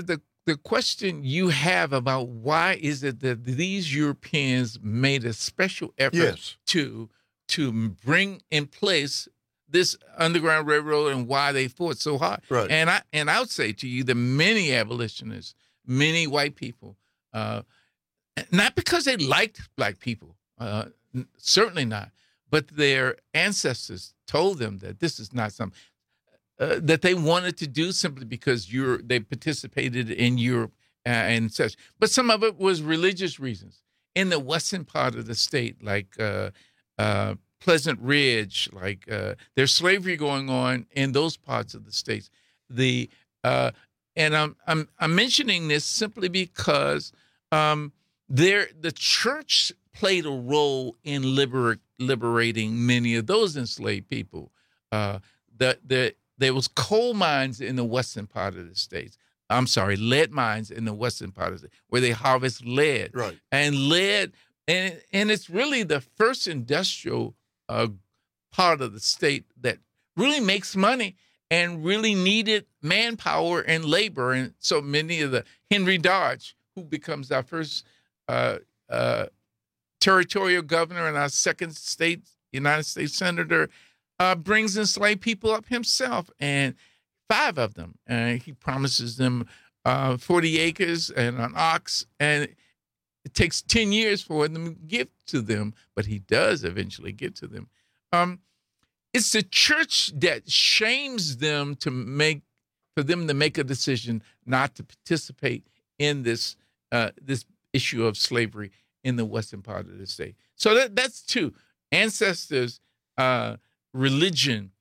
the question you have about why is it that these Europeans made a special effort Yes. to to bring in place this Underground Railroad and why they fought so hard. Right. And I and I would say to you that many abolitionists, many white people, uh, not because they liked black people, uh, n- certainly not, but their ancestors told them that this is not something uh, that they wanted to do simply because you're they participated in Europe uh, and such. But some of it was religious reasons. In the western part of the state, like uh, uh, Pleasant Ridge, like uh, there's slavery going on in those parts of the states. The uh, and I'm I'm I'm mentioning this simply because um, there the church played a role in liber- liberating many of those enslaved people. Uh, the the there was coal mines in the western part of the states. I'm sorry, lead mines in the western part of it where they harvest lead. Right. And lead and and it's really the first industrial uh, part of the state that really makes money and really needed manpower and labor. And so many of the Henry Dodge, who becomes our first uh, uh, territorial governor and our second state United States senator, uh, brings enslaved people up himself, and five of them. And he promises them uh, forty acres and an ox, and it takes ten years for them to give to them, but he does eventually get to them. Um, it's the church that shames them to make, for them to make a decision not to participate in this uh, this issue of slavery in the western part of the state. So that that's two. Ancestors, uh, religion,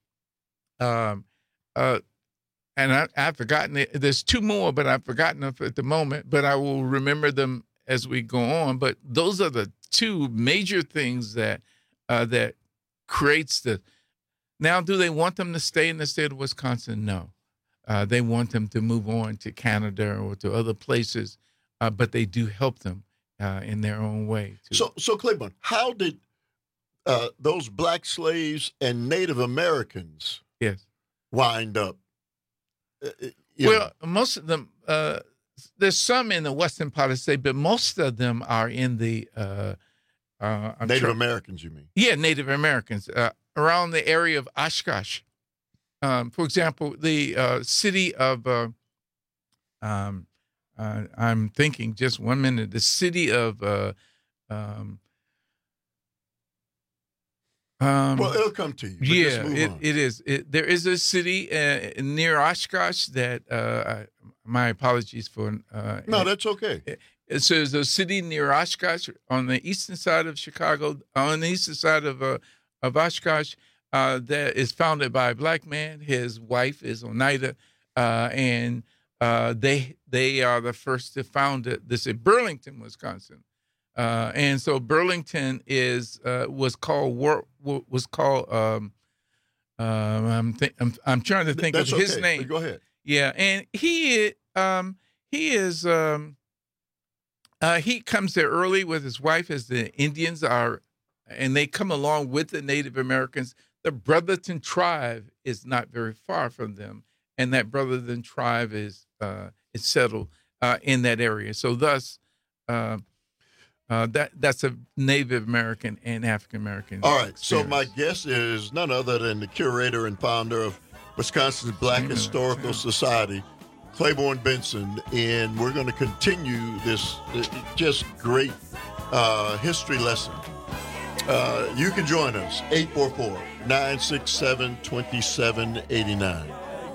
um, uh, and I, I've forgotten it. There's two more, but I've forgotten them at the moment, but I will remember them as we go on. But those are the two major things that uh, that creates the. Now, do they want them to stay in the state of Wisconsin? No. Uh, they want them to move on to Canada or to other places, uh, but they do help them uh, in their own way. Too. So, so Claiborne, how did uh, those black slaves and Native Americans yes. wind up? Uh, you Well, know? most of them, uh, there's some in the western part of the state, but most of them are in the uh, uh, I'm Native try- Americans, you mean? Yeah, Native Americans uh, around the area of Oshkosh. Um, for example, the uh, city of, uh, um, uh, I'm thinking just one minute, the city of, uh, um, um, Well, it'll come to you. but yeah, just move it, on. it is. It, there is a city uh, near Oshkosh that, uh, I, my apologies for. Uh, No, that's okay. It says a city near Oshkosh on the eastern side of Chicago, on the eastern side of uh, of Oshkosh, uh, that is founded by a black man. His wife is Oneida, uh, and uh, they they are the first to found it. This is Burlington, Wisconsin, uh, and so Burlington is uh, was called war, was called. Um, um, I'm, th- I'm I'm trying to think That's of his okay. name. Go ahead. Yeah, and he um, he is. Um, Uh, he comes there early with his wife as the Indians are, and they come along with the Native Americans. The Brotherton tribe is not very far from them, and that Brotherton tribe is uh, is settled uh, in that area. So thus, uh, uh, that that's a Native American and African American. All right. So experience. my guest is none other than the curator and founder of Wisconsin's Black Yeah, Historical yeah. Society, Claiborne Benson, and we're going to continue this uh, just great uh, history lesson. Uh, you can join us, eight four four, nine six seven, two seven eight nine.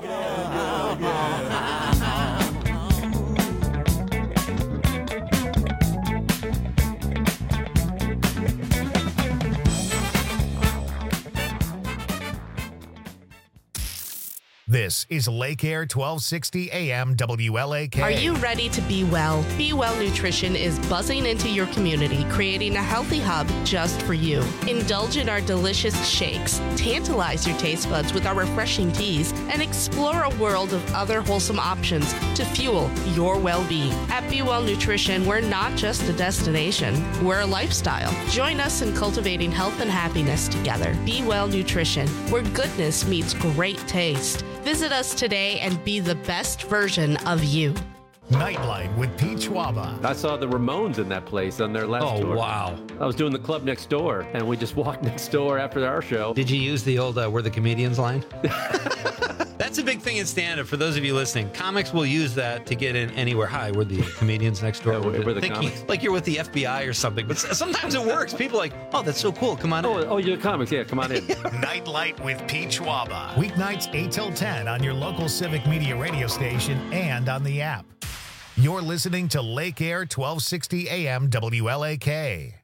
This is Lake Air twelve sixty A M W L A K. Are you ready to be well? Be Well Nutrition is buzzing into your community, creating a healthy hub just for you. Indulge in our delicious shakes, tantalize your taste buds with our refreshing teas, and explore a world of other wholesome options to fuel your well-being. At Be Well Nutrition, we're not just a destination, we're a lifestyle. Join us in cultivating health and happiness together. Be Well Nutrition, where goodness meets great taste. Visit us today and be the best version of you. Nightlight with Pete Schwaba. I saw the Ramones in that place on their last Oh, tour. wow. I was doing the club next door, and we just walked next door after our show. Did you use the old uh, "We're the Comedians" line? That's a big thing in stand-up. For those of you listening, comics will use that to get in anywhere. Hi, we're the comedians next door. Yeah, we're, we're the Thinking comics. like you're with the F B I or something. But sometimes it works. People are like, oh, that's so cool. Come on oh, in. Oh, you're comics. Yeah, come on in. Nightlight with Pete Schwaba. Weeknights eight till ten on your local Civic Media radio station and on the app. You're listening to Lake Air twelve sixty A M W L A K.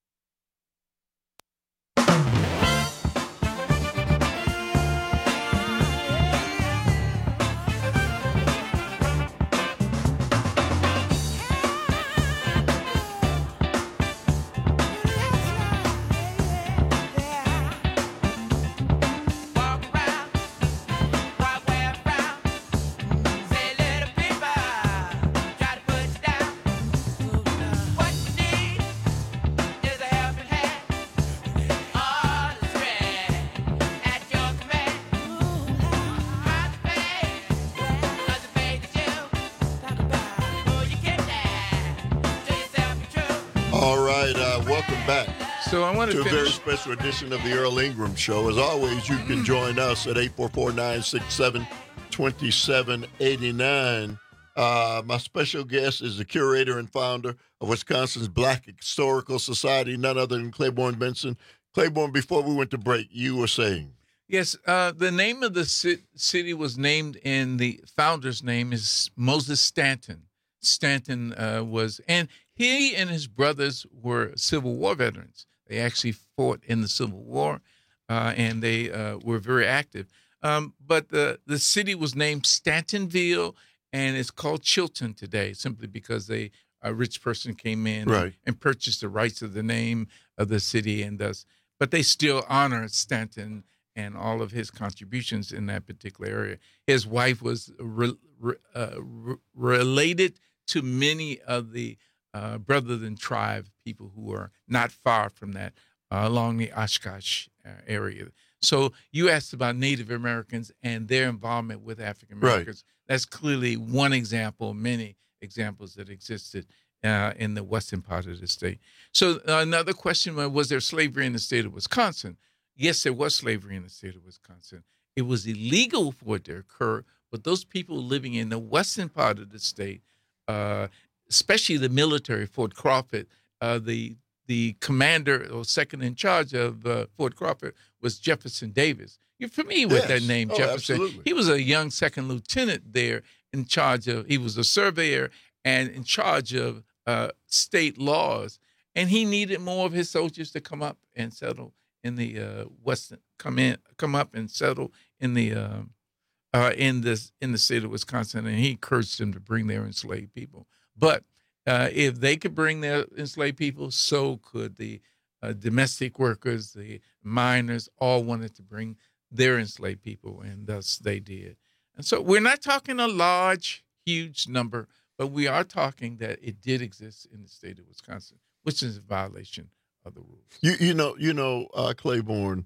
All right, uh, welcome back. So I want to to a very finish. special edition of the Earl Ingram Show. As always, you can join us at eight four four, nine six seven, two seven eight nine. Uh, my special guest is the curator and founder of Wisconsin's Black Historical Society, none other than Claiborne Benson. Claiborne, before we went to break, you were saying. Yes, uh, the name of the ci- city was named, and the founder's name is Moses Stanton. Stanton uh, was, and he and his brothers were Civil War veterans. They actually fought in the Civil War, uh, and they uh, were very active. Um, but the, the city was named Stantonville, and it's called Chilton today, simply because they a rich person came in Right. and, and purchased the rights of the name of the city, and thus, but they still honor Stanton and all of his contributions in that particular area. His wife was re, re, uh, re, related to many of the uh, Brotherton tribe people who are not far from that, uh, along the Oshkosh uh, area. So you asked about Native Americans and their involvement with African Americans. Right. That's clearly one example of many examples that existed uh, in the western part of the state. So uh, another question was, was there slavery in the state of Wisconsin? Yes, there was slavery in the state of Wisconsin. It was illegal for it to occur, but those people living in the western part of the state, uh, especially the military, Fort Crawford, uh, the the commander or second in charge of uh, Fort Crawford was Jefferson Davis. You're familiar with Yes. that name, Oh, Jefferson. absolutely. He was a young second lieutenant there in charge of, he was a surveyor and in charge of uh, state laws. And he needed more of his soldiers to come up and settle in the uh, western, come in, come up and settle in the um, uh, in this in the state of Wisconsin, and he encouraged them to bring their enslaved people. But uh, if they could bring their enslaved people, so could the uh, domestic workers, the miners. All wanted to bring their enslaved people, and thus they did. And so we're not talking a large, huge number, but we are talking that it did exist in the state of Wisconsin, which is a violation of the rules. You you know you know uh, Claiborne.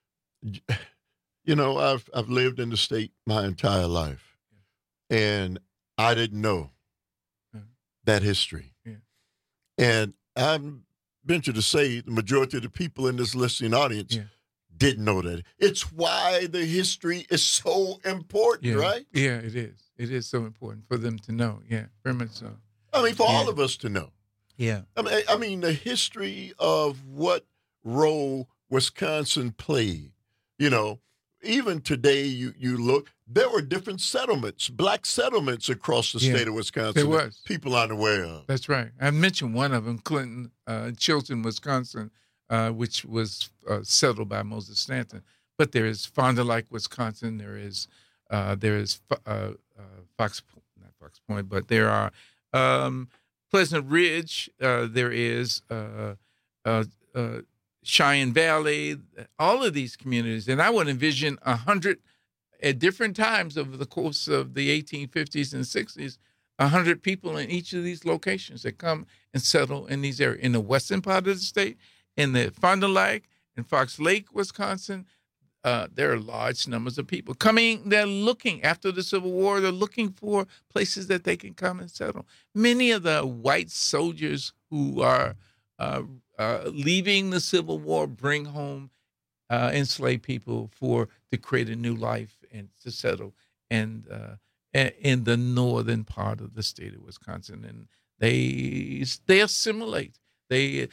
You know I've I've lived in the state my entire life, and I didn't know Yeah. that history. Yeah. And I venture to say the majority of the people in this listening audience Yeah. didn't know that. It's why the history is so important, Yeah. right? Yeah, it is. It is so important for them to know. Yeah, very much so. I mean, for Yeah. all of us to know. Yeah. I mean, I mean, the history of what role Wisconsin played. You know, even today, you you look, there were different settlements, black settlements across the Yeah. state of Wisconsin. There that was. people aren't aware of. That's right. I mentioned one of them, Clinton, uh, Chilton, Wisconsin, uh, which was uh, settled by Moses Stanton. But there is Fond du Lac, Wisconsin. There is uh, there is uh, uh, Fox, not Fox Point, but there are um, Pleasant Ridge. Uh, there is uh, uh, uh, Cheyenne Valley. All of these communities, and I would envision a hundred at different times over the course of the eighteen fifties and sixties. A hundred people in each of these locations that come and settle in these areas in the western part of the state, in the Fond du Lac, in Fox Lake, Wisconsin, uh, there are large numbers of people coming. They're looking after the Civil War. They're looking for places that they can come and settle. Many of the white soldiers who are uh, uh, leaving the Civil War bring home uh, enslaved people for to create a new life and to settle and uh, in the northern part of the state of Wisconsin, and they they assimilate. They,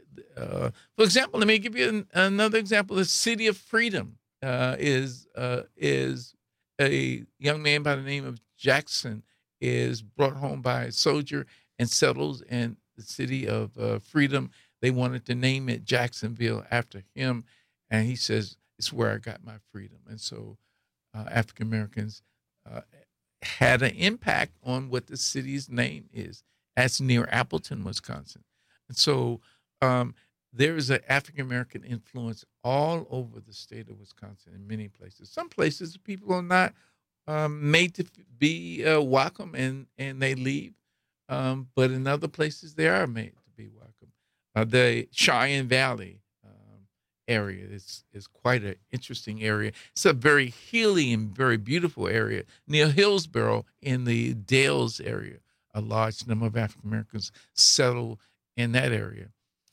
uh, for example, let me give you an, another example. The City of Freedom uh, is uh, is a young man by the name of Jackson is brought home by a soldier and settles in the City of uh, Freedom. They wanted to name it Jacksonville after him, and he says it's where I got my freedom. And so uh, African Americans uh, had an impact on what the city's name is. That's near Appleton, Wisconsin. And so um, there is an African-American influence all over the state of Wisconsin in many places. Some places people are not um, made to be uh, welcome and, and they leave. Um, but in other places, they are made to be welcome. Uh, the Cheyenne Valley um, area is, is quite an interesting area. It's a very healing and very beautiful area. Near Hillsborough in the Dales area, a large number of African Americans settle in that area.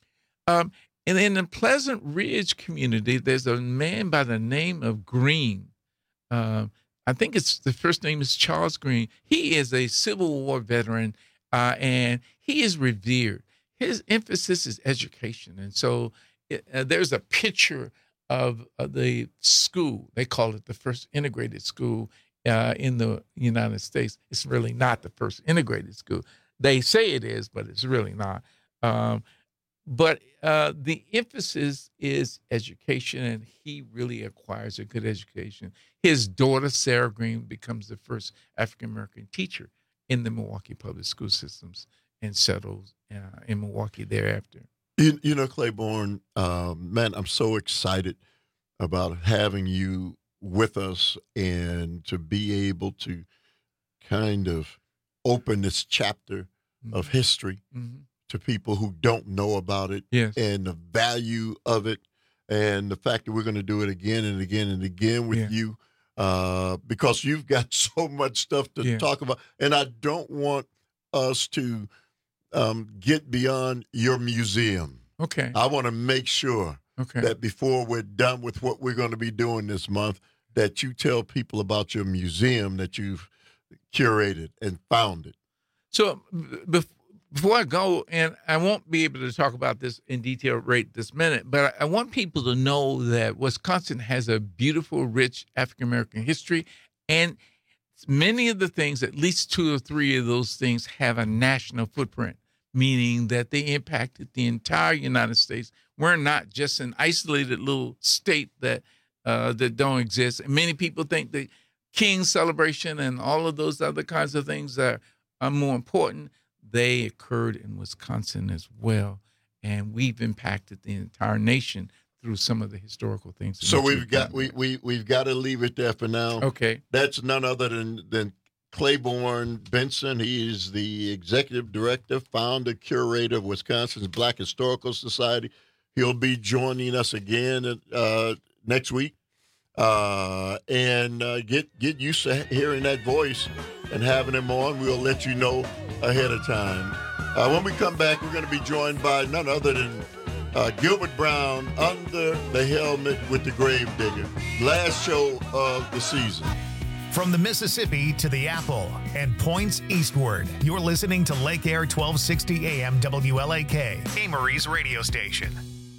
Um, and in the Pleasant Ridge community, there's a man by the name of Green. Uh, I think it's the first name is Charles Green. He is a Civil War veteran, uh, and he is revered. His emphasis is education. And so it, uh, there's a picture of, of the school. They call it the first integrated school uh, in the United States. It's really not the first integrated school. They say it is, but it's really not. Um, but uh, the emphasis is education, and he really acquires a good education. His daughter, Sarah Green, becomes the first African-American teacher in the Milwaukee public school systems and settles uh, in Milwaukee thereafter. You, you know, Claiborne, uh, man, I'm so excited about having you with us and to be able to kind of open this chapter mm-hmm. of history. Mm-hmm. to people who don't know about it yes. and the value of it and the fact that we're going to do it again and again and again with yeah. you uh, because you've got so much stuff to yeah. talk about. And I don't want us to um, get beyond your museum. Okay. I want to make sure okay. that before we're done with what we're going to be doing this month, that you tell people about your museum that you've curated and founded. So before Before I go, and I won't be able to talk about this in detail right this minute, but I want people to know that Wisconsin has a beautiful, rich African-American history, and many of the things, at least two or three of those things, have a national footprint, meaning that they impacted the entire United States. We're not just an isolated little state that uh, that don't exist. And many people think the King's celebration and all of those other kinds of things are, are more important. They occurred in Wisconsin as well, and we've impacted the entire nation through some of the historical things. So we've got we we we've got to leave it there for now. Okay, that's none other than than Claiborne Benson. He is the executive director, founder, curator of Wisconsin's Black Historical Society. He'll be joining us again uh, next week, uh, and uh, get get used to hearing that voice and having him on. We'll let you know ahead of time. Uh, when we come back, we're going to be joined by none other than uh, Gilbert Brown, Under the Helmet with the Gravedigger. Last show of the season. From the Mississippi to the Apple and points eastward, you're listening to Lake Air twelve sixty A M W L A K, Amory's radio station.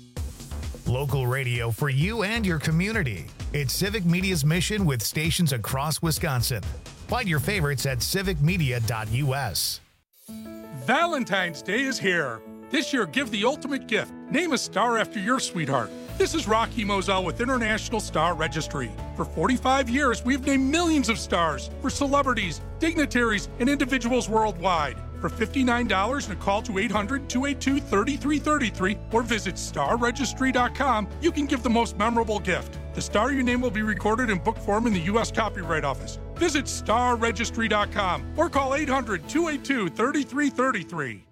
Local radio for you and your community. It's Civic Media's mission with stations across Wisconsin. Find your favorites at civic media dot U S. Valentine's Day is here. This year, give the ultimate gift. Name a star after your sweetheart. This is Rocky Moselle with International Star Registry. For forty-five years, we've named millions of stars for celebrities, dignitaries, and individuals worldwide. For fifty-nine dollars and a call to eight hundred, two eight two, three three three three or visit star registry dot com, you can give the most memorable gift. The star your name will be recorded in book form in the U S Copyright Office. Visit star registry dot com or call eight hundred, two eight two, three three three three.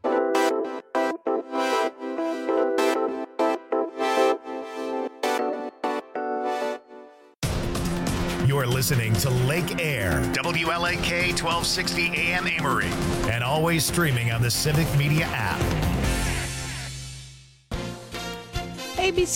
listening to Lake Air, W L A K twelve sixty A M Amory, and always streaming on the Civic Media app. A B C